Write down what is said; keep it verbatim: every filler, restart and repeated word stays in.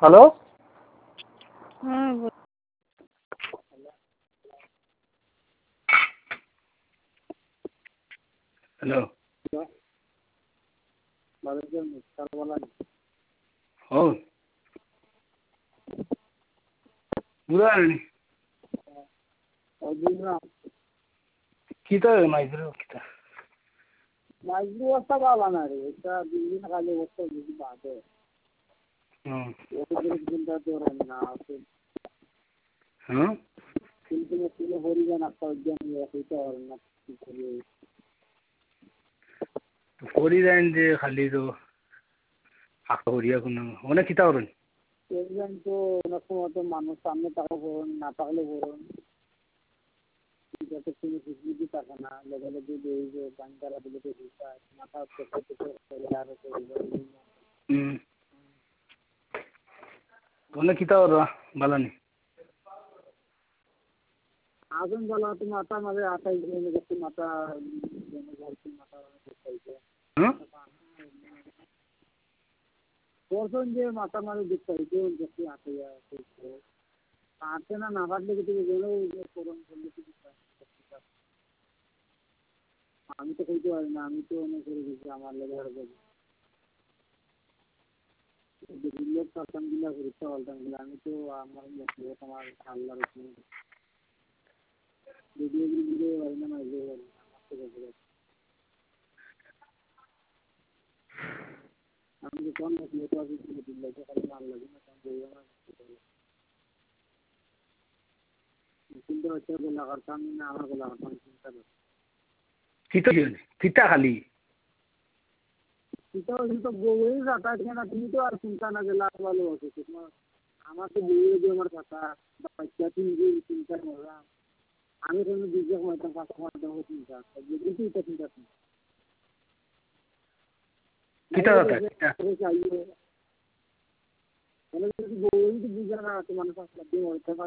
hello हाँ बोल hello हो बुरा किता माइजरो किता মাইজু অবস্থা ভালো না রে এটা দিল্লি খালি অবস্থা যদি বাদে হুম ওটা দিনটা ধরে না আছে হ্যাঁ কিন্তু মেশিনে হরিজন একটা উদ্যান নিয়ে এটা আর না কি করি করি দেন যে খালি তো হাক করিয়া কোন মানে কিতা করেন এজন তো অনেক সময় তো মানুষ সামনে টাকা বলুন না থাকলে বলুন যাতে কোনো ফিজিবিলিটি থাকে না লেভেলে যদি এই যে বাঙ্কারা দিলে তো দিতা মাথা থেকে থেকে আর হুম মানে কিতা করবা বালানি আগুন জ্বালা তো মাথা মাঝে আটাই দিনে গেছে মাথা জেনে যাচ্ছে মাথা খাইছে হ্যাঁ পরশন যে মাথা মারে দিতে হইছে গেছে আটাইয়া আছে আটে না না বাদলে কিছু গেলে করুন করলে কিছু আমি তো কইতে পারি না আমি তো অনেক করে গেছি আমার লেগে আর বলি দিল্লি পাঠান দিলা ঘুরতে পাল্টান দিলা আমি তো আমার মতো আমার আল্লাহর উপরে ভিডিও ভিডিও বাড়ি না মাইজে বাড়ি আমি কোন ভিডিও তো আমি দিল্লি খালি মাল লাগে না কারণ বইও না কিন্তু হচ্ছে বলা করতাম না আমার বলা করতাম চিন্তা করতাম কিতা কিতা খালি চিন্তা করছি তো বই যাতা না তুমি তো আর চিন্তা না গেলা ভালো আছে তোমার আমার তো বই দিয়ে আমার কথা বাচ্চা তুমি যে চিন্তা করলাম আমি কোনো বিজনেস মাধ্যম পাঁচ মাধ্যম চিন্তা যদি চিন্তা চিন্তা কিতা কথা কিতা চাইয়ে মানে যদি বই বুঝা না তোমার কাছে